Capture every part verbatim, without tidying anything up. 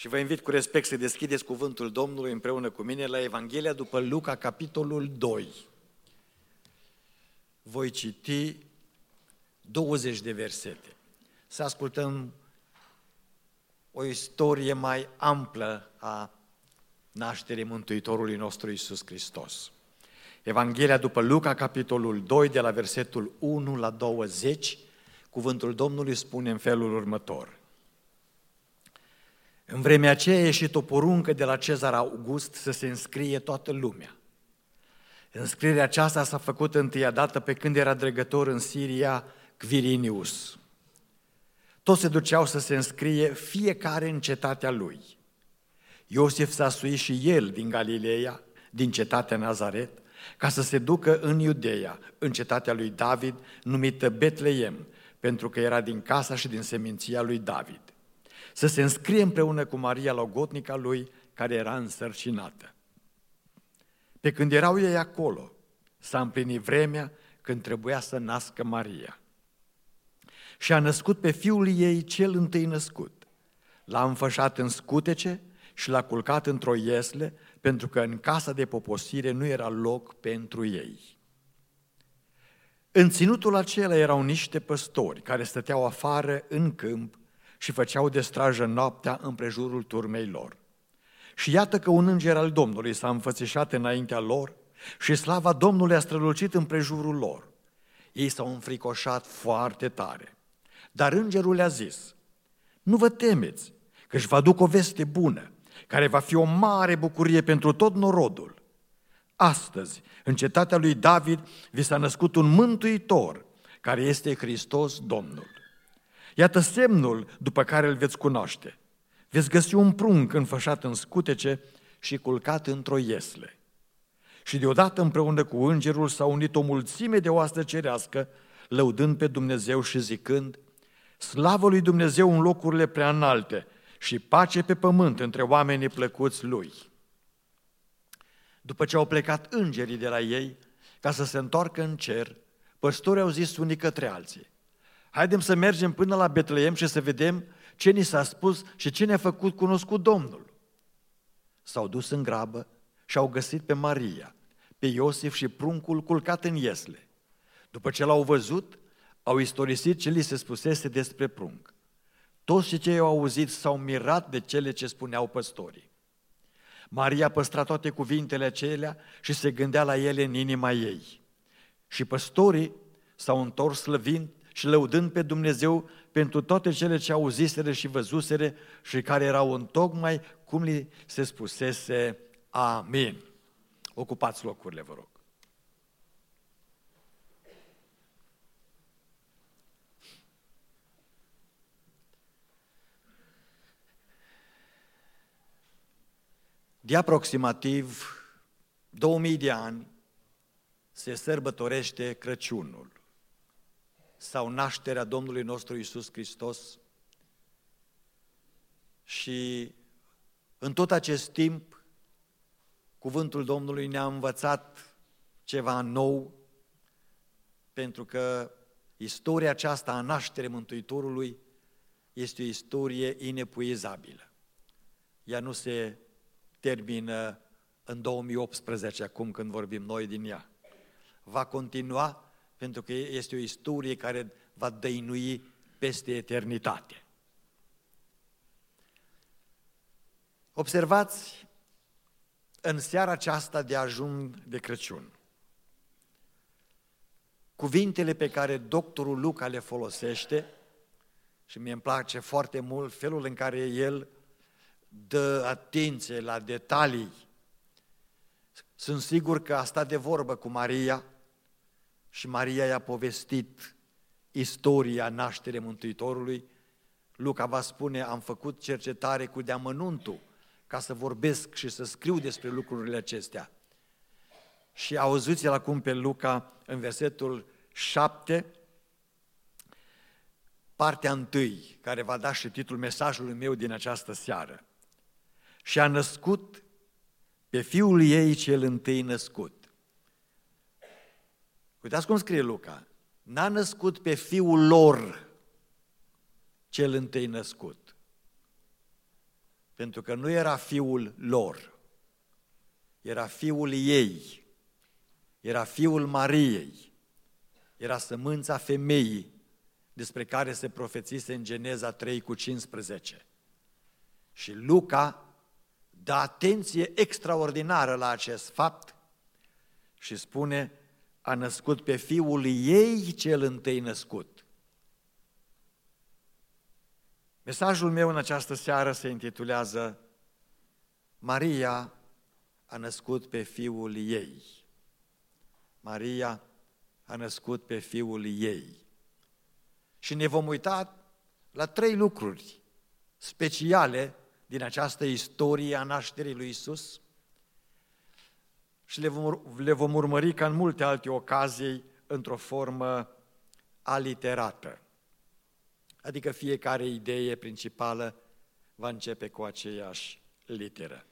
Și vă invit cu respect să deschideți cuvântul Domnului împreună cu mine la Evanghelia după Luca, capitolul doi. Voi citi douăzeci de versete. Să ascultăm o istorie mai amplă a nașterii Mântuitorului nostru Iisus Hristos. Evanghelia după Luca, capitolul doi, de la versetul unu la douăzeci, cuvântul Domnului spune în felul următor. În vremea aceea a ieșit o poruncă de la Cezar August să se înscrie toată lumea. Înscrierea aceasta s-a făcut întâia dată pe când era dregător în Siria Quirinius. Toți se duceau să se înscrie, fiecare în cetatea lui. Iosif s-a suit și el din Galileea, din cetatea Nazaret, ca să se ducă în Iudeea, în cetatea lui David, numită Betleem, pentru că era din casa și din seminția lui David. Să se înscrie împreună cu Maria logotnica lui, care era însărcinată. Pe când erau ei acolo, s-a împlinit vremea când trebuia să nască Maria. Și a născut pe fiul ei cel întâi născut. L-a înfășat în scutece și l-a culcat într-o iesle, pentru că în casa de poposire nu era loc pentru ei. În ținutul acela erau niște păstori care stăteau afară în câmp și făceau de strajă noaptea împrejurul turmei lor. Și iată că un înger al Domnului s-a înfățișat înaintea lor și slava Domnului a strălucit împrejurul lor. Ei s-au înfricoșat foarte tare. Dar îngerul le-a zis, nu vă temeți, că își vă aduc o veste bună, care va fi o mare bucurie pentru tot norodul. Astăzi, în cetatea lui David, vi s-a născut un mântuitor, care este Hristos Domnul. Iată semnul după care îl veți cunoaște. Veți găsi un prunc înfășat în scutece și culcat într-o iesle. Și deodată împreună cu îngerul s-a unit o mulțime de oastă cerească, lăudând pe Dumnezeu și zicând, slavă lui Dumnezeu în locurile prea înalte și pace pe pământ între oamenii plăcuți lui. După ce au plecat îngerii de la ei, ca să se întoarcă în cer, păstorii au zis unii către alții, haidem să mergem până la Betleem și să vedem ce ni s-a spus și ce ne-a făcut cunoscut Domnul. S-au dus în grabă și au găsit pe Maria, pe Iosif și pruncul culcat în iesle. După ce l-au văzut, au istorisit ce li se spusese despre prunc. Toți cei ce au auzit s-au mirat de cele ce spuneau păstorii. Maria păstra toate cuvintele acelea și se gândea la ele în inima ei. Și păstorii s-au întors slăvind și lăudând pe Dumnezeu pentru toate cele ce auziseră și văzuseră și care erau întocmai cum li se spusese. Amin. Ocupați locurile, vă rog. De aproximativ două mii de ani se sărbătorește Crăciunul sau nașterea Domnului nostru Iisus Hristos și în tot acest timp cuvântul Domnului ne-a învățat ceva nou, pentru că istoria aceasta a nașterii Mântuitorului este o istorie inepuizabilă. Ea nu se termină în două mii optsprezece, acum când vorbim noi din ea. Va continua pentru că este o istorie care va dăinui peste eternitate. Observați în seara aceasta de ajun de Crăciun cuvintele pe care doctorul Luca le folosește și mie îmi place foarte mult felul în care el dă atenție la detalii. Sunt sigur că a stat de vorbă cu Maria și Maria i-a povestit istoria nașterii Mântuitorului. Luca va spune, am făcut cercetare cu deamănuntul ca să vorbesc și să scriu despre lucrurile acestea. Și auziți-l acum pe Luca în versetul șapte, partea întâi, care va da și titlul mesajului meu din această seară. Și a născut pe fiul ei cel întâi născut. Uitați cum scrie Luca. N-a născut pe fiul lor cel întâi născut. pentru că nu era fiul lor, era fiul ei, era fiul Mariei, era sămânța femeii despre care se profețise în Geneza trei cu cincisprezece. Și Luca dă atenție extraordinară la acest fapt și spune: a născut pe fiul ei cel întâi născut. Mesajul meu în această seară se intitulează: Maria a născut pe fiul ei. Maria a născut pe fiul ei. Și ne vom uita la trei lucruri speciale din această istorie a nașterii lui Iisus și le vom, le vom urmări ca în multe alte ocazii într-o formă aliterată. Adică fiecare idee principală va începe cu aceeași literă.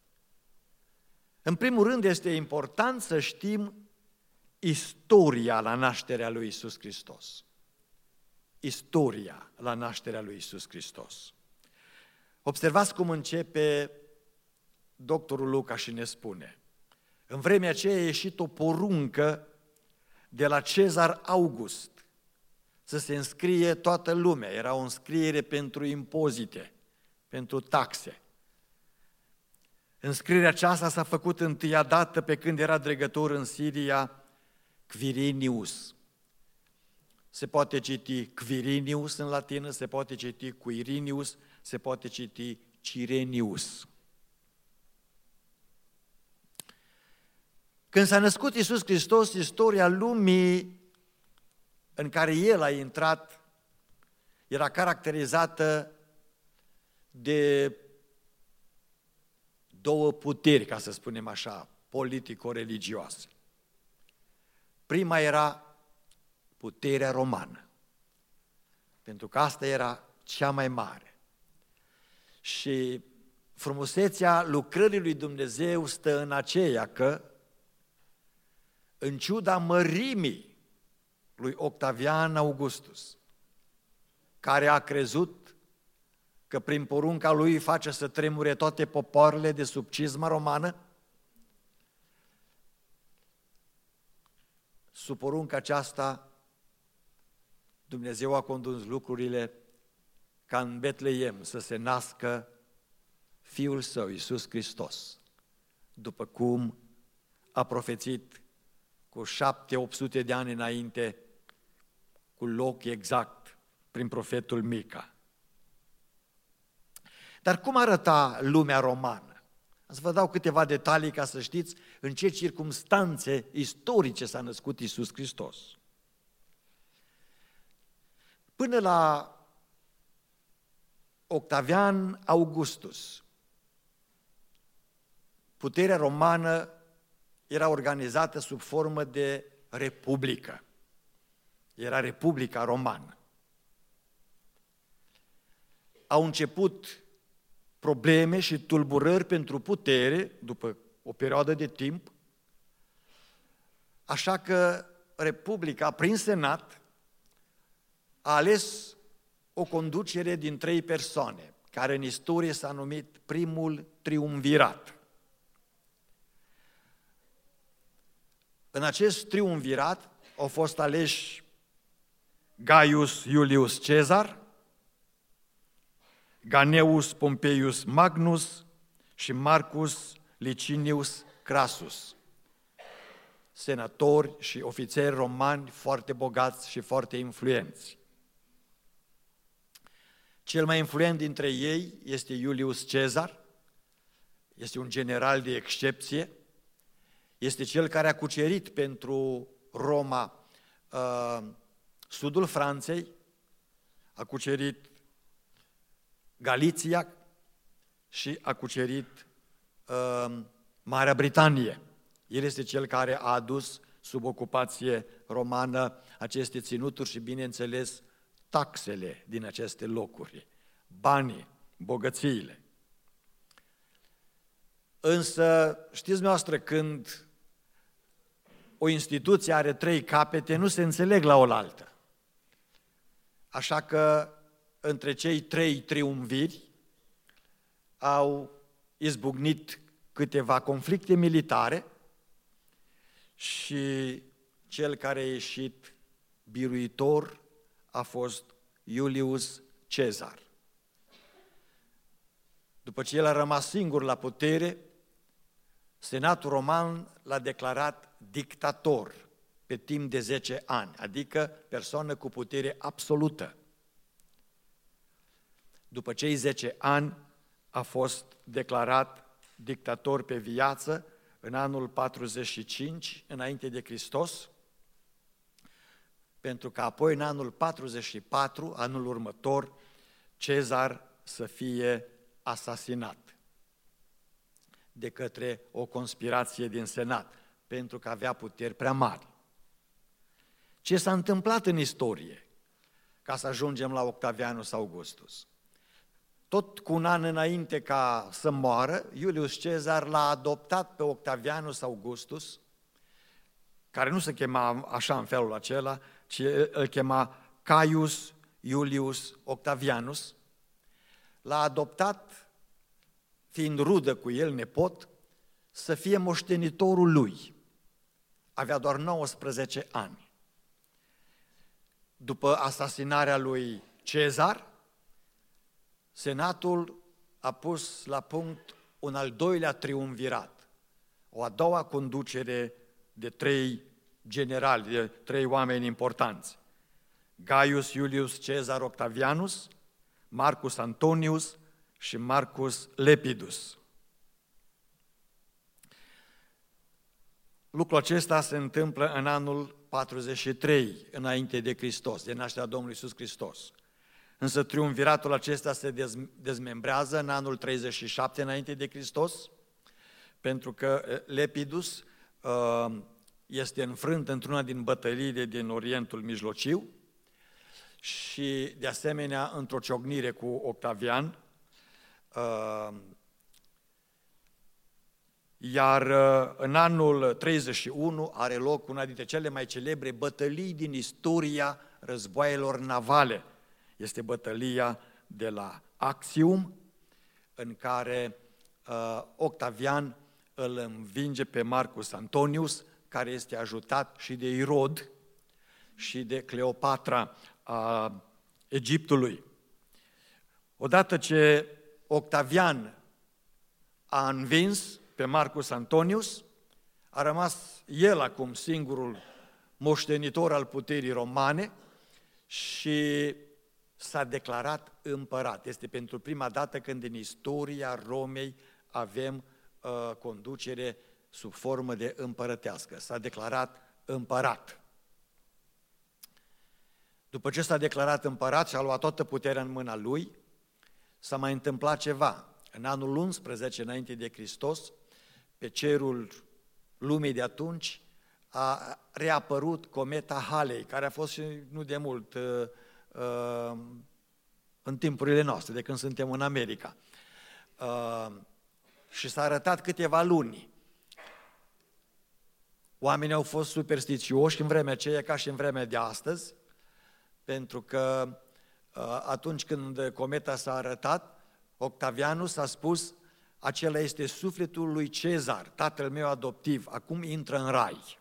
În primul rând este important să știm istoria la nașterea lui Iisus Hristos. Istoria la nașterea lui Iisus Hristos. Observați cum începe doctorul Luca și ne spune: în vremea aceea a ieșit o poruncă de la Cezar August să se înscrie toată lumea. Era o înscriere pentru impozite, pentru taxe. Înscrierea aceasta s-a făcut întâia dată pe când era dregător în Siria Quirinius. Se poate citi Quirinius în latină, se poate citi Quirinius, se poate citi Cirenius. Când s-a născut Iisus Hristos, istoria lumii în care El a intrat era caracterizată de două puteri, ca să spunem așa, politico-religioase. Prima era puterea romană, pentru că asta era cea mai mare. Și frumusețea lucrării lui Dumnezeu stă în aceea că, în ciuda mărimii lui Octavian Augustus, care a crezut că prin porunca lui face să tremure toate popoarele de sub cizma romană, sub porunca aceasta Dumnezeu a condus lucrurile ca în Betleem să se nască Fiul Său, Iisus Hristos, după cum a profețit cu șapte, opt sute de ani înainte, cu loc exact, prin profetul Mica. Dar cum arăta lumea romană? Să vă dau câteva detalii ca să știți în ce circumstanțe istorice s-a născut Iisus Hristos. Până la Octavian Augustus, puterea romană era organizată sub formă de republică. Era Republica Romană. Au început probleme și tulburări pentru putere după o perioadă de timp, așa că Republica, prin Senat, a ales o conducere din trei persoane, care în istorie s-a numit primul triumvirat. În acest triumvirat au fost aleși Gaius Iulius Cezar, Ganeus Pompeius Magnus și Marcus Licinius Crassus, senatori și ofițeri romani foarte bogați și foarte influenți. Cel mai influent dintre ei este Iulius Cezar, este un general de excepție, este cel care a cucerit pentru Roma uh, sudul Franței, a cucerit Galiția și a cucerit uh, Marea Britanie. El este cel care a adus sub ocupație romană aceste ținuturi și, bineînțeles, taxele din aceste locuri, banii, bogățiile. Însă, știți dumneavoastră, când o instituție are trei capete, nu se înțeleg la oaltă. Așa că între cei trei triumviri au izbucnit câteva conflicte militare și cel care a ieșit biruitor a fost Iulius Cezar. După ce el a rămas singur la putere, Senatul Roman l-a declarat dictator pe timp de zece ani, adică persoană cu putere absolută. După cei zece ani a fost declarat dictator pe viață în anul patruzeci și cinci înainte de Hristos, pentru că apoi în anul patruzeci și patru, anul următor, Cezar să fie asasinat de către o conspirație din Senat, pentru că avea puteri prea mari. Ce s-a întâmplat în istorie ca să ajungem la Octavianus Augustus? Tot cu un an înainte ca să moară, Iulius Cezar l-a adoptat pe Octavianus Augustus, care nu se chema așa în felul acela, ci îl chema Caius Iulius Octavianus. L-a adoptat, fiind rudă cu el, nepot, să fie moștenitorul lui. Avea doar nouăsprezece ani. După asasinarea lui Cezar, Senatul a pus la punct un al doilea triumvirat, o a doua conducere de trei generali, de trei oameni importanți: Gaius Iulius Cezar Octavianus, Marcus Antonius și Marcus Lepidus. Lucrul acesta se întâmplă în anul patruzeci și trei înainte de Hristos, de nașterea Domnului Iisus Hristos. Însă triumviratul acesta se dezmembrează în anul treizeci și șapte înainte de Hristos, pentru că Lepidus este înfrânt într-una din bătăliile din Orientul Mijlociu și, de asemenea, într-o ciocnire cu Octavian, iar în anul treizeci și unu are loc una dintre cele mai celebre bătălii din istoria războaielor navale. Este bătălia de la Actium, în care uh, Octavian îl învinge pe Marcus Antonius, care este ajutat și de Irod și de Cleopatra a Egiptului. Odată ce Octavian a învins pe Marcus Antonius, a rămas el acum singurul moștenitor al puterii romane și s-a declarat împărat. Este pentru prima dată când în istoria Romei avem uh, conducere sub formă de împărătească. S-a declarat împărat. După ce s-a declarat împărat și a luat toată puterea în mâna lui, s-a mai întâmplat ceva. În anul unsprezece înainte de Hristos, pe cerul lumii de atunci, a reapărut cometa Halley, care a fost și nu de mult uh, uh, în timpurile noastre, de când suntem în America. Uh, și s-a arătat câteva luni. Oamenii au fost superstițioși în vremea aceea ca și în vremea de astăzi, pentru că uh, atunci când cometa s-a arătat, Octavianus a spus: acela este sufletul lui Cezar, tatăl meu adoptiv, acum intră în rai.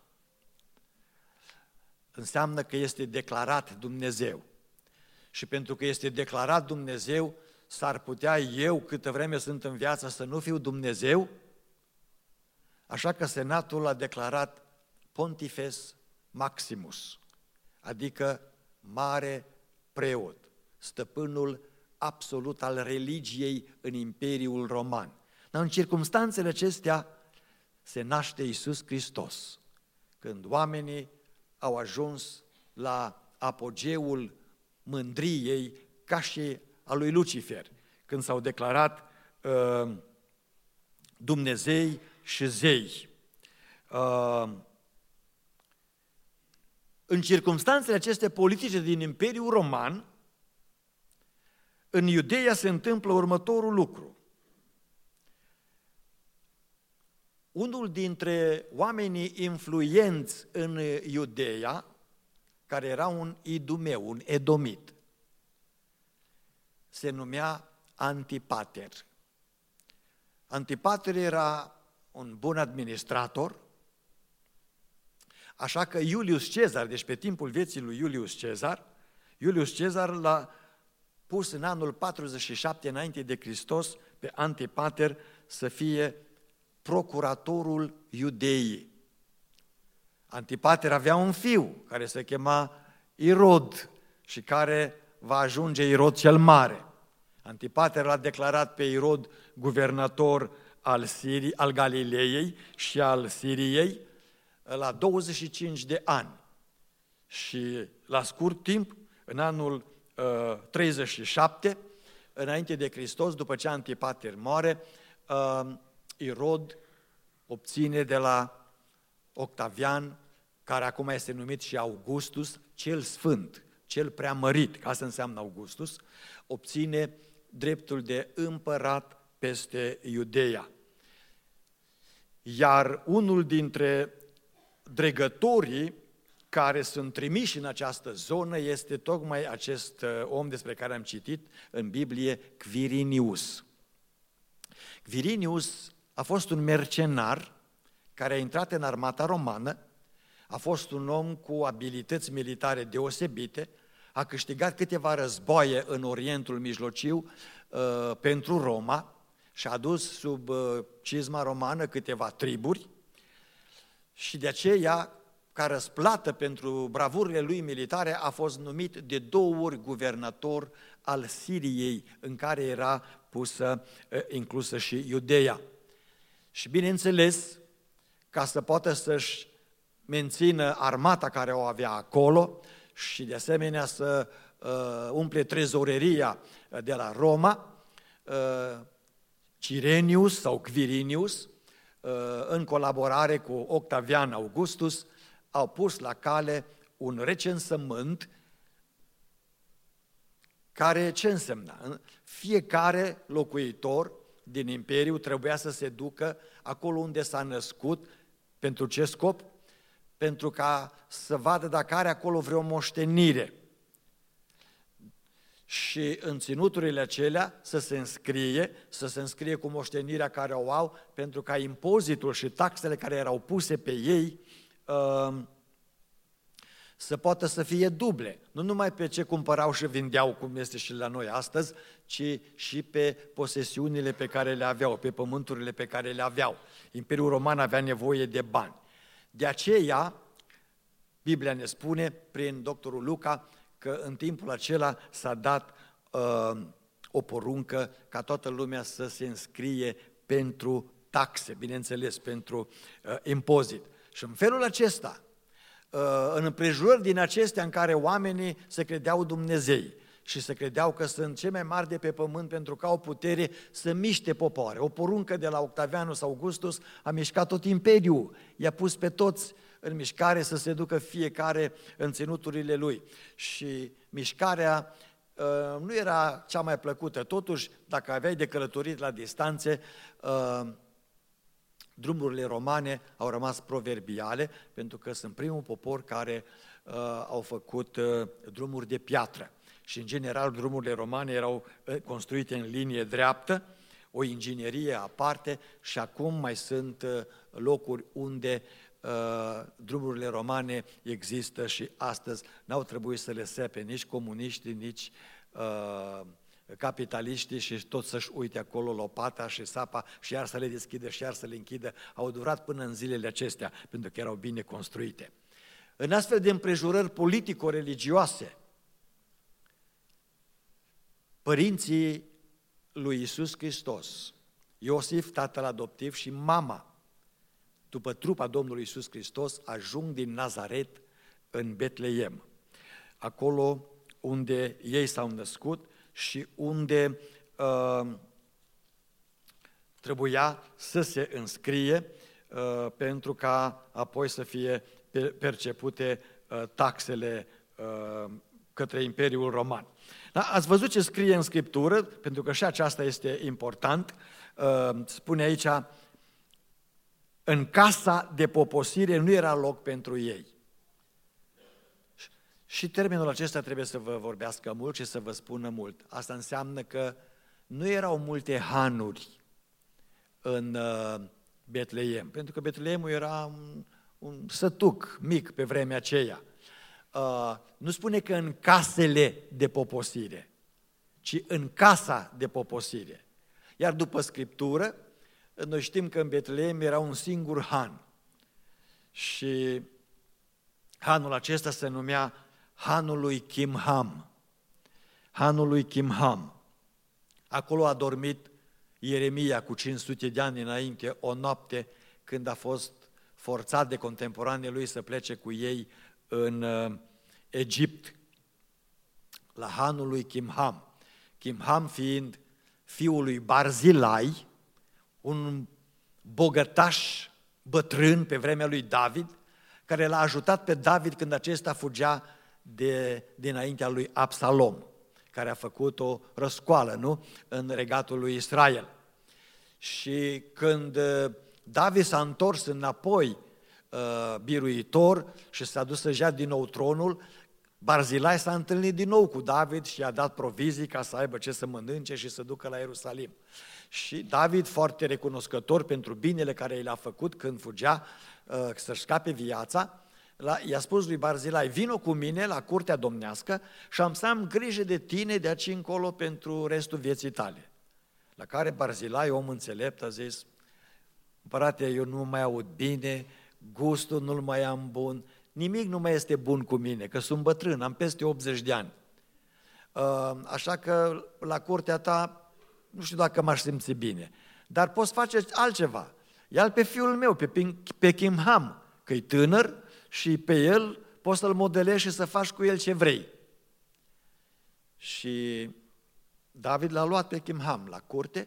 Înseamnă că este declarat Dumnezeu. Și pentru că este declarat Dumnezeu, s-ar putea eu, câtă vreme sunt în viață, să nu fiu Dumnezeu? Așa că Senatul a declarat Pontifex Maximus, adică mare preot, stăpânul absolut al religiei în Imperiul Roman. Dar în circumstanțele acestea se naște Iisus Hristos, când oamenii au ajuns la apogeul mândriei ca și a lui Lucifer, când s-au declarat uh, Dumnezei și zei. Uh, în circumstanțele acestea politice din Imperiul Roman, în Iudeea se întâmplă următorul lucru. Unul dintre oamenii influenți în Iudeea, care era un idumeu, un edomit, se numea Antipater. Antipater era un bun administrator, așa că Iulius Cezar, deci pe timpul vieții lui Iulius Cezar, Iulius Cezar l-a pus în anul patruzeci și șapte înainte de Hristos pe Antipater să fie procuratorul Iudeii. Antipater avea un fiu care se chema Irod și care va ajunge Irod cel Mare. Antipater l-a declarat pe Irod guvernator al, Sirii, al Galileei și al Siriei la douăzeci și cinci de ani. Și la scurt timp, în anul uh, treizeci și șapte, înainte de Hristos, după ce Antipater moare, uh, Irod obține de la Octavian, care acum este numit și Augustus, cel sfânt, cel preamărit, ca asta înseamnă Augustus, obține dreptul de împărat peste Iudeea. Iar unul dintre dregătorii care sunt trimiși în această zonă este tocmai acest om despre care am citit în Biblie, Quirinius. Quirinius a fost un mercenar care a intrat în armata romană, a fost un om cu abilități militare deosebite, a câștigat câteva războaie în Orientul Mijlociu uh, pentru Roma și a dus sub uh, cizma romană câteva triburi și de aceea, ca răsplată pentru bravurile lui militare, a fost numit de două ori guvernator al Siriei, în care era pusă, uh, inclusă și Iudeea. Și bineînțeles, ca să poată să-și mențină armata care o avea acolo și de asemenea să uh, umple trezoreria de la Roma, uh, Cirenius sau Quirinius, uh, în colaborare cu Octavian Augustus, au pus la cale un recensământ care ce însemna? Fiecare locuitor din imperiu trebuia să se ducă acolo unde s-a născut. Pentru ce scop? Pentru ca să vadă dacă are acolo vreo moștenire. Și în ținuturile acelea să se înscrie, să se înscrie cu moștenirea care o au, pentru ca impozitul și taxele care erau puse pe ei să poată să fie duble. Nu numai pe ce cumpărau și vindeau, cum este și la noi astăzi, ci și pe posesiunile pe care le aveau, pe pământurile pe care le aveau. Imperiul Roman avea nevoie de bani. De aceea, Biblia ne spune, prin doctorul Luca, că în timpul acela s-a dat uh, o poruncă ca toată lumea să se înscrie pentru taxe, bineînțeles, pentru uh, impozit. Și în felul acesta, în împrejurări din acestea în care oamenii se credeau Dumnezei și se credeau că sunt cei mai mari de pe pământ pentru că au putere să miște popoare. O poruncă de la Octavianus Augustus a mișcat tot imperiul, i-a pus pe toți în mișcare să se ducă fiecare în ținuturile lui. Și mișcarea uh, nu era cea mai plăcută, totuși dacă aveai de călătorit la distanțe, uh, drumurile romane au rămas proverbiale, pentru că sunt primul popor care uh, au făcut uh, drumuri de piatră. Și, în general, drumurile romane erau uh, construite în linie dreaptă, o inginerie aparte și acum mai sunt uh, locuri unde uh, drumurile romane există și astăzi n-au trebuit să le sepe nici comuniștii, nici uh, capitaliștii și tot să-și uite acolo lopata și sapa și iar să le deschidă și iar să le închidă, au durat până în zilele acestea, pentru că erau bine construite. În astfel de împrejurări politico-religioase, părinții lui Iisus Hristos, Iosif, tatăl adoptiv, și mama, după trupa Domnului Iisus Hristos, ajung din Nazaret în Betleem, acolo unde ei s-au născut și unde uh, trebuia să se înscrie uh, pentru ca apoi să fie percepute uh, taxele uh, către Imperiul Roman. Da, ați văzut ce scrie în Scriptură, pentru că și aceasta este important, uh, spune aici, în casa de poposire nu era loc pentru ei. Și termenul acesta trebuie să vă vorbească mult și să vă spună mult. Asta înseamnă că nu erau multe hanuri în Betleem, pentru că Betleemul era un, un sătuc mic pe vremea aceea. Nu spune că în casele de poposire, ci în casa de poposire. Iar după Scriptură, noi știm că în Betleem era un singur han. Și hanul acesta se numea hanul lui Chimham. Hanul lui Chimham. Acolo a dormit Ieremia cu cinci sute de ani înainte, o noapte, când a fost forțat de contemporanii lui să plece cu ei în uh, Egipt, la hanul lui Chimham. Chimham fiind fiul lui Barzilai, un bogătaș bătrân pe vremea lui David, care l-a ajutat pe David când acesta fugea de, dinaintea lui Absalom, care a făcut o răscoală, nu? În regatul lui Israel. Și când David s-a întors înapoi uh, biruitor și s-a dus să-și ia din nou tronul, Barzilai s-a întâlnit din nou cu David și i-a dat provizii ca să aibă ce să mănânce și să ducă la Ierusalim. Și David, foarte recunoscător pentru binele care i l-a făcut când fugea uh, să-și scape viața, i-a spus lui Barzilai: vino cu mine la curtea domnească și am să am grijă de tine de aici încolo pentru restul vieții tale. La care Barzilai, om înțelept, a zis: împărate, eu nu mai aud bine, gustul nu-l mai am bun, nimic nu mai este bun cu mine, că sunt bătrân, am peste optzeci de ani. Așa că la curtea ta nu știu dacă m-aș simți bine, dar poți face altceva. Ia-l pe fiul meu, pe, pe Chimham, că e tânăr și pe el poți să-l modelezi și să faci cu el ce vrei. Și David l-a luat pe Chimham la curte,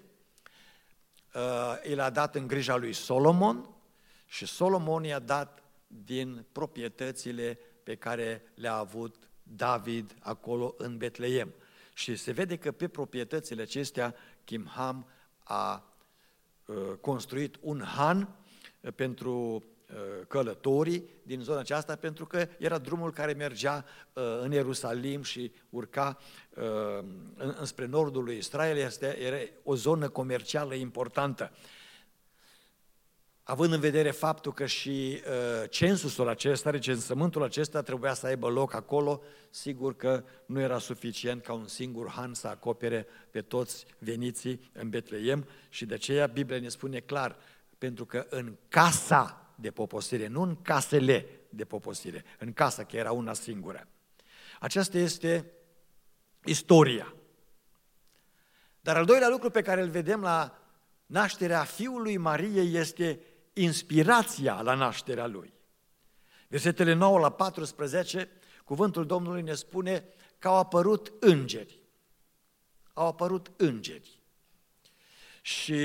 i l-a dat în grija lui Solomon și Solomon i-a dat din proprietățile pe care le-a avut David acolo în Betleem. Și se vede că pe proprietățile acestea Chimham a construit un han pentru călătorii din zona aceasta, pentru că era drumul care mergea în Ierusalim și urca înspre nordul lui Israel. Este, era o zonă comercială importantă. Având în vedere faptul că și uh, censusul acesta, recensământul acesta trebuia să aibă loc acolo, sigur că nu era suficient ca un singur han să acopere pe toți veniții în Betleem și de aceea Biblia ne spune clar, pentru că în casa de poposire, nu în casele de poposire, în casa, că era una singură. Aceasta este istoria. Dar al doilea lucru pe care îl vedem la nașterea fiului Mariei este inspirația la nașterea lui. Versetele nouă la paisprezece, cuvântul Domnului ne spune că au apărut îngeri. Au apărut îngeri. Și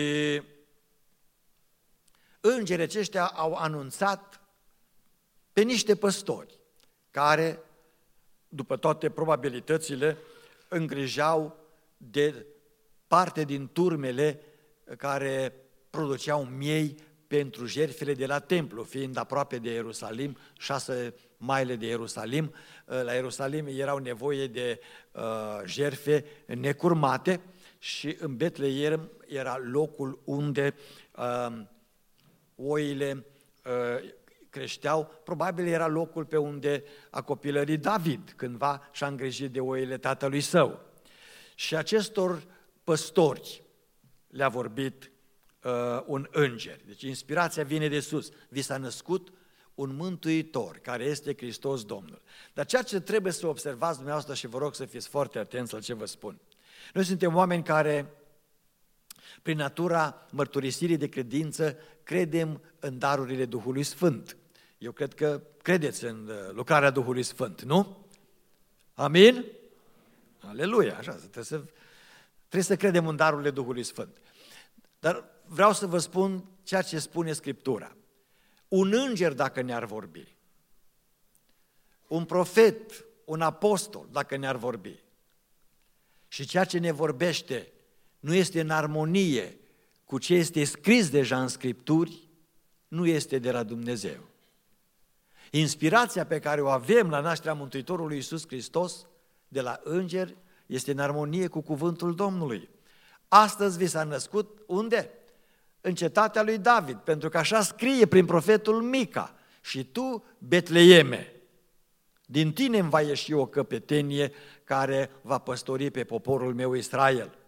îngerii aceștia au anunțat pe niște păstori care, după toate probabilitățile, îngrijau de parte din turmele care produceau miei pentru jertfele de la templu, fiind aproape de Ierusalim, șase maile de Ierusalim. La Ierusalim erau nevoie de uh, jertfe necurmate și în Betleem era locul unde uh, oile uh, creșteau. Probabil era locul pe unde a copilărit David cândva și-a îngrijit de oile tatălui său. Și acestor păstori le-a vorbit uh, un înger. Deci inspirația vine de sus. Vi s-a născut un mântuitor, care este Hristos Domnul. Dar ceea ce trebuie să observați dumneavoastră, și vă rog să fiți foarte atenți la ce vă spun. Noi suntem oameni care, prin natura mărturisirii de credință, credem în darurile Duhului Sfânt. Eu cred că credeți în lucrarea Duhului Sfânt, nu? Amin? Aleluia! Așa, trebuie să, trebuie să credem în darurile Duhului Sfânt. Dar vreau să vă spun ceea ce spune Scriptura. Un înger, dacă ne-ar vorbi, un profet, un apostol, dacă ne-ar vorbi, și ceea ce ne vorbește nu este în armonie cu ce este scris deja în Scripturi, nu este de la Dumnezeu. Inspirația pe care o avem la nașterea Mântuitorului Iisus Hristos de la îngeri este în armonie cu cuvântul Domnului. Astăzi vi s-a născut unde? în cetatea lui David, pentru că așa scrie prin profetul Mica. Și tu, Betleeme, din tine îmi va ieși o căpetenie care va păstori pe poporul meu Israel.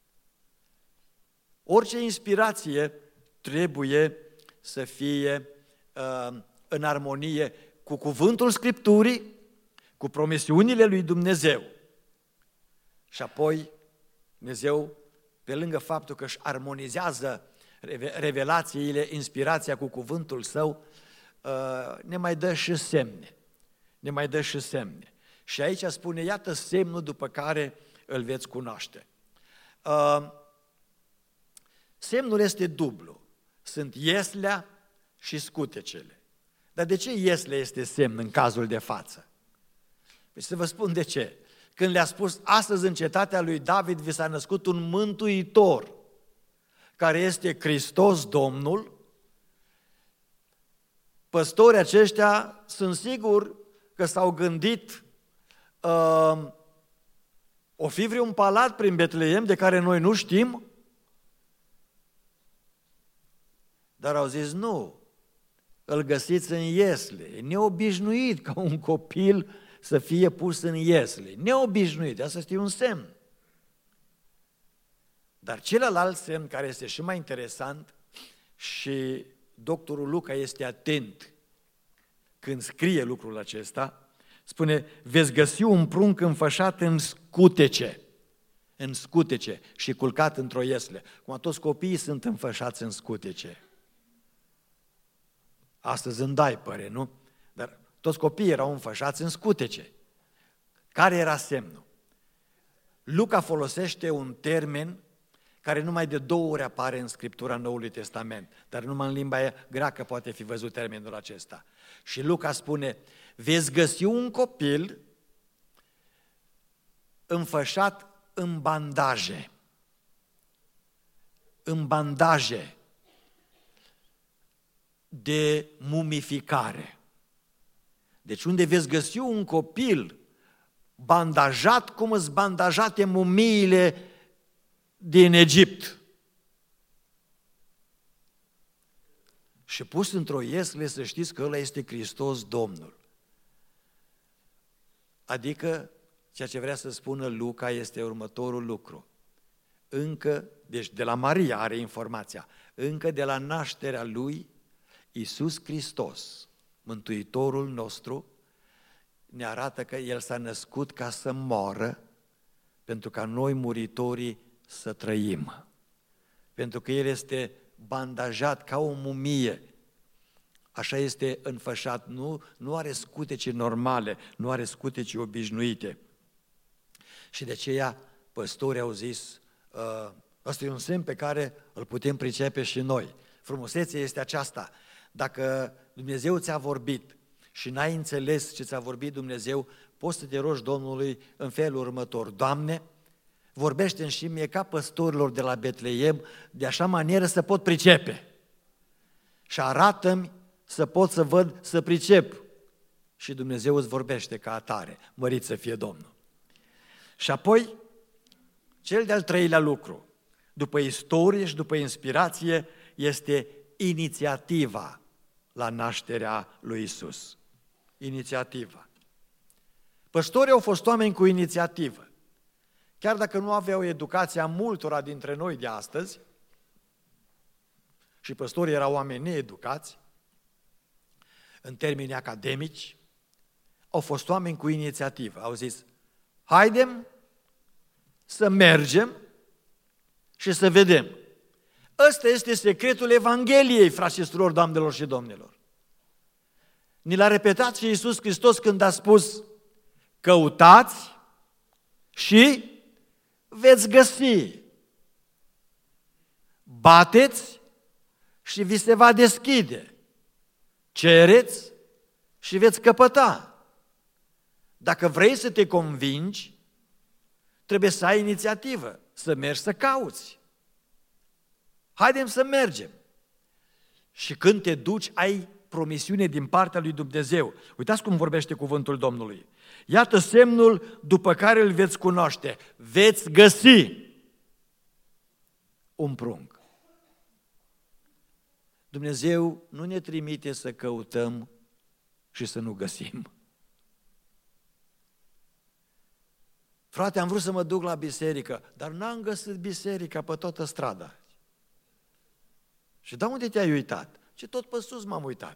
Orice inspirație trebuie să fie uh, în armonie cu cuvântul Scripturii, cu promisiunile lui Dumnezeu. Și apoi Dumnezeu, pe lângă faptul că își armonizează revelațiile, inspirația cu cuvântul Său, ne mai dă și semne. Ne mai dă și semne. Și aici spune, iată semnul după care îl veți cunoaște. Semnul este dublu. Sunt ieslea și scutecele. Dar de ce ieslea este semn în cazul de față? Păi să vă spun de ce. Când le-a spus, astăzi în cetatea lui David vi s-a născut un mântuitor, care este Hristos Domnul, păstorii aceștia sunt siguri că s-au gândit, uh, o fi vreun palat prin Betleem de care noi nu știm? Dar au zis, nu, îl găsiți în iesle. E neobișnuit ca un copil să fie pus în iesle. Neobișnuit, asta este un semn. Dar celălalt semn, care este și mai interesant, și doctorul Luca este atent când scrie lucrul acesta, spune, veți găsi un prunc înfășat în scutece, în scutece și culcat într-o iesle. Cum toți copiii sunt înfășați în scutece. Astăzi în diapere, nu? Dar toți copiii erau înfășați în scutece. Care era semnul? Luca folosește un termen care numai de două ori apare în Scriptura Noului Testament, dar numai în limba greacă poate fi văzut termenul acesta. Și Luca spune, veți găsi un copil înfășat în bandaje. În bandaje de mumificare. Deci unde veți găsi un copil bandajat, cum îți bandajate mumiile din Egipt. Și pus într-o iesle, să știți că ăla este Hristos Domnul. Adică, ceea ce vrea să spună Luca este următorul lucru. Încă, deci de la Maria are informația, încă de la nașterea lui, Iisus Hristos, Mântuitorul nostru, ne arată că El s-a născut ca să moară, pentru ca noi muritorii să trăim. Pentru că El este bandajat ca o mumie, așa este înfășat, nu, nu are scuteci normale, nu are scuteci obișnuite. Și de aceea păstorii au zis, ăsta e un semn pe care îl putem pricepe și noi. Frumusețea este aceasta. Dacă Dumnezeu ți-a vorbit și n-ai înțeles ce ți-a vorbit Dumnezeu, poți să te rogi Domnului în felul următor. Doamne, vorbește-mi și mie ca păstorilor de la Betleem, de așa manieră să pot pricepe. Și arată-mi să pot să văd, să pricep. Și Dumnezeu îți vorbește ca atare. Mărit să fie Domnul. Și apoi, cel de-al treilea lucru, după istorie și după inspirație, este inițiativa la nașterea lui Isus. Inițiativa. Păstorii au fost oameni cu inițiativă. Chiar dacă nu aveau educația multora dintre noi de astăzi, și păstorii erau oameni needucați, în termeni academici, au fost oameni cu inițiativă. Au zis, haidem să mergem și să vedem. Ăsta este secretul Evangheliei, frați și surori, doamnelor și domnilor. Ni l-a repetat și Iisus Hristos când a spus, căutați și veți găsi. Bateți și vi se va deschide. Cereți și veți căpăta. Dacă vrei să te convingi, trebuie să ai inițiativă, să mergi să cauți. Haidem să mergem. Și când te duci, ai promisiune din partea lui Dumnezeu. Uitați cum vorbește cuvântul Domnului. Iată semnul după care îl veți cunoaște. Veți găsi un prunc. Dumnezeu nu ne trimite să căutăm și să nu găsim. Frate, am vrut să mă duc la biserică, dar n-am găsit biserica pe toată strada. Și da, unde te-ai uitat? Și tot pe sus m-am uitat.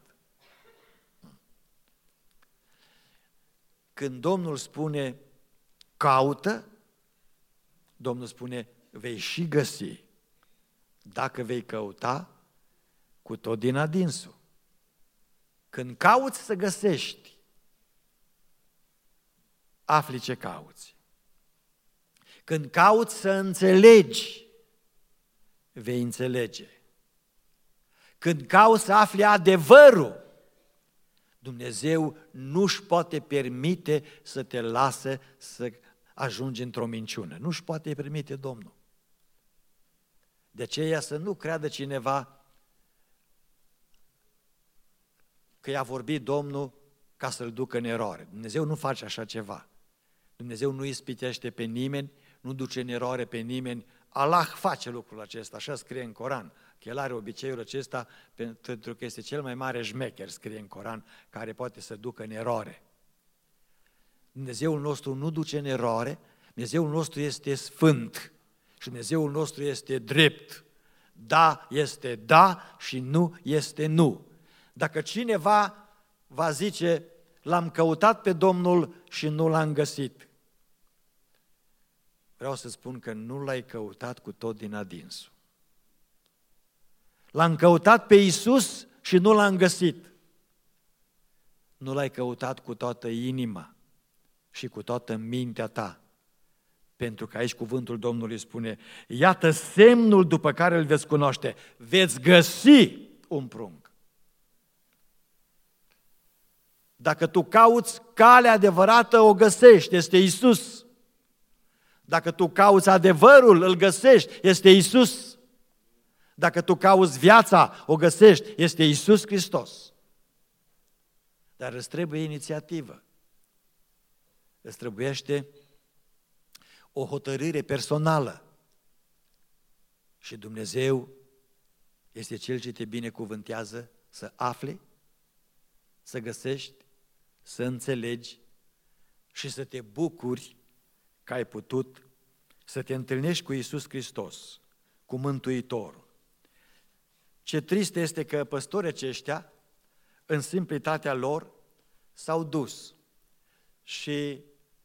Când Domnul spune caută, Domnul spune vei și găsi, dacă vei căuta cu tot din adinsul. Când cauți să găsești, afli ce cauți. Când cauți să înțelegi, vei înțelege. Când cauți să afli adevărul, Dumnezeu nu-și poate permite să te lase să ajungi într-o minciună. Nu-și poate permite Domnul. De aceea să nu creadă cineva că i-a vorbit Domnul ca să-l ducă în eroare. Dumnezeu nu face așa ceva. Dumnezeu nu ispitește pe nimeni, nu duce în eroare pe nimeni. Allah face lucrul acesta, așa scrie în Coran, că El are obiceiul acesta pentru că este cel mai mare șmecher, scrie în Coran, care poate să ducă în eroare. Dumnezeul nostru nu duce în eroare, Dumnezeul nostru este sfânt și Dumnezeul nostru este drept. Da este da și nu este nu. Dacă cineva va zice, l-am căutat pe Domnul și nu l-am găsit, vreau să spun că nu l-ai căutat cu tot din adinsul. L-am căutat pe Iisus și nu l-am găsit. Nu l-ai căutat cu toată inima și cu toată mintea ta. Pentru că aici cuvântul Domnului spune, iată semnul după care îl veți cunoaște, veți găsi un prunc. Dacă tu cauți calea adevărată, o găsești, este Iisus. Dacă tu cauți adevărul, îl găsești, este Iisus. Dacă tu cauți viața, o găsești, este Iisus Hristos. Dar îți trebuie inițiativă. Îți trebuiește o hotărâre personală. Și Dumnezeu este Cel ce te binecuvântează să afli, să găsești, să înțelegi și să te bucuri că ai putut să te întâlnești cu Iisus Hristos, cu Mântuitorul. Ce trist este că păstorii aceștia, în simplitatea lor, s-au dus și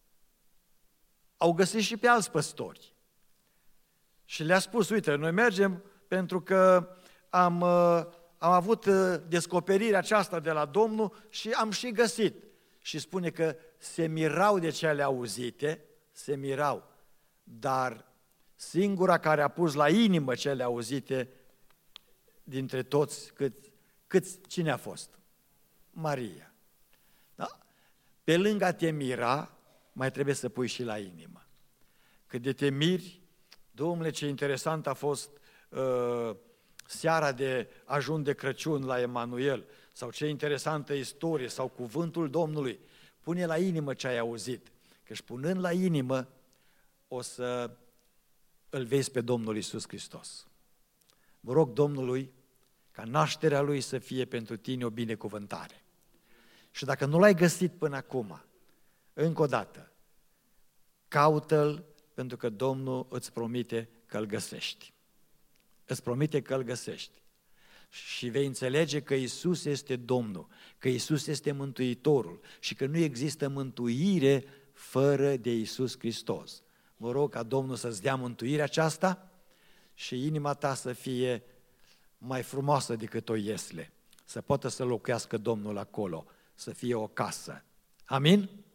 au găsit și pe alți păstori. Și le-a spus, uite, noi mergem pentru că am, am avut descoperirea aceasta de la Domnul și am și găsit. Și spune că se mirau de cele auzite, se mirau, dar singura care a pus la inimă cele auzite dintre toți, cât, cât, cine a fost? Maria. Da? Pe lângă a te mira, mai trebuie să pui și la inimă. Cât de te miri, Domnule, ce interesant a fost uh, seara de ajun de Crăciun la Emanuel, sau ce interesantă istorie, sau cuvântul Domnului. Pune la inimă ce ai auzit, căci punând la inimă, o să îl vezi pe Domnul Iisus Hristos. Vă rog Domnului ca nașterea Lui să fie pentru tine o binecuvântare. Și dacă nu l-ai găsit până acum, încă o dată, caută-L, pentru că Domnul îți promite că îl găsești. Îți promite că îl găsești. Și vei înțelege că Iisus este Domnul, că Iisus este Mântuitorul și că nu există mântuire fără de Iisus Hristos. Vă rog ca Domnul să-ți dea mântuirea aceasta și inima ta să fie mai frumoasă decât o iesle, să poată să locuiască Domnul acolo, să fie o casă. Amin?